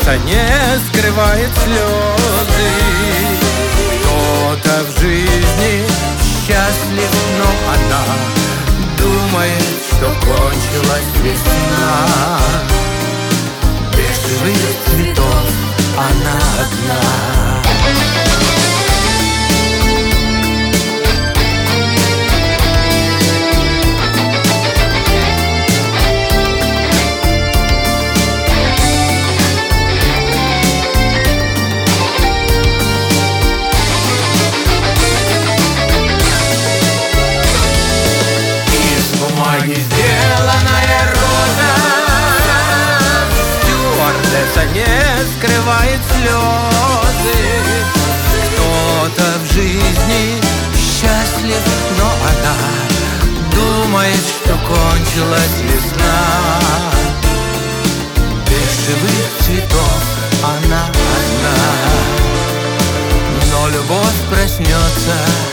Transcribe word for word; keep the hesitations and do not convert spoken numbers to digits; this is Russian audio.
стюардесса не скрывает слезы. Кто-то в жизни счастлив, но она думает, что кончилась весна. Без живых цветов она одна. Сделанная роза, стюардесса не скрывает слезы. Кто-то в жизни счастлив, но она думает, что кончилась весна. Без живых цветов она одна. Но любовь проснется